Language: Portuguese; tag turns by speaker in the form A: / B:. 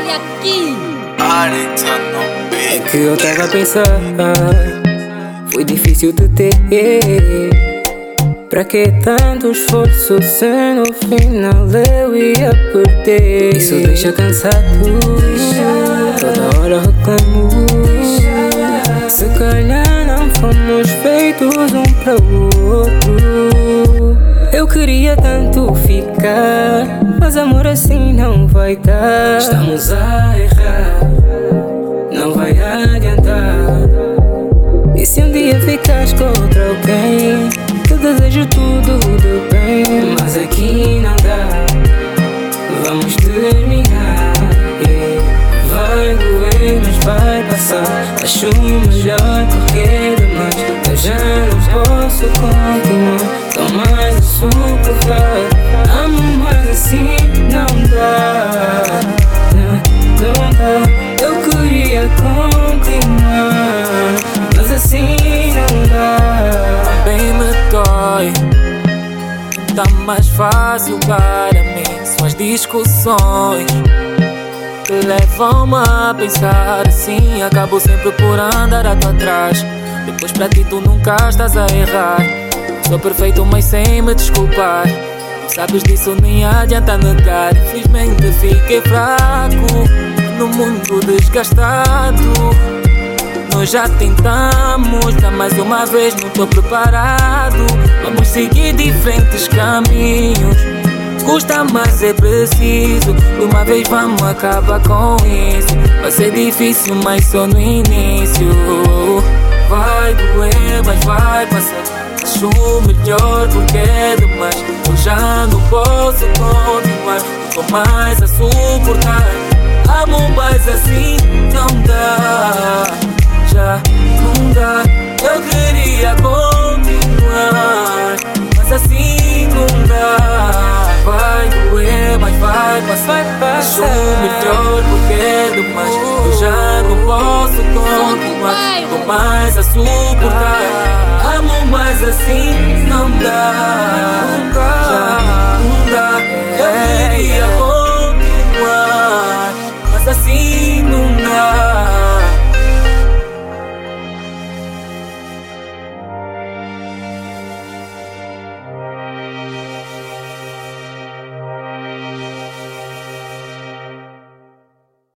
A: Olha aqui.
B: É que eu tava a pensar, foi difícil de ter. Pra que tanto esforço se no final eu ia perder? Isso deixa cansado, toda hora reclamo. Se calhar não fomos feitos um para o outro. Eu queria tanto ficar, mas amor assim não vai dar. Estamos a errar, não vai adiantar. E se um dia ficares com outra alguém, eu desejo tudo de bem, mas aqui não dá. Vamos terminar, vai doer, mas vai passar. Acho melhor porque é demais. Eu já não posso continuar, só mais a suportar. Amo, mas assim não dá, não dá. Eu queria continuar, mas assim não dá.
C: Bem me dói, tá mais fácil para mim. São as discussões que levam-me a pensar assim. Acabo sempre por andar a tua atrás. Depois pra ti tu nunca estás a errar. Sou perfeito mas sem me desculpar. Tu sabes disso, nem adianta negar. Infelizmente fiquei fraco no mundo desgastado. Nós já tentamos, já mais uma vez não tô preparado. Vamos seguir diferentes caminhos. Custa, mas é preciso. De uma vez vamos acabar com isso. Vai ser difícil, mas só no início. Vai doer, mas vai passar. Acho melhor porque é demais. Eu já não posso continuar, não tô mais a suportar. Amo, mas assim não dá. Já não dá. Eu queria continuar, mas assim não dá. Vai doer, mas vai passar. Acho melhor porque é demais. Eu já não posso continuar, tô mais a suportar. Amo, mas assim não dá.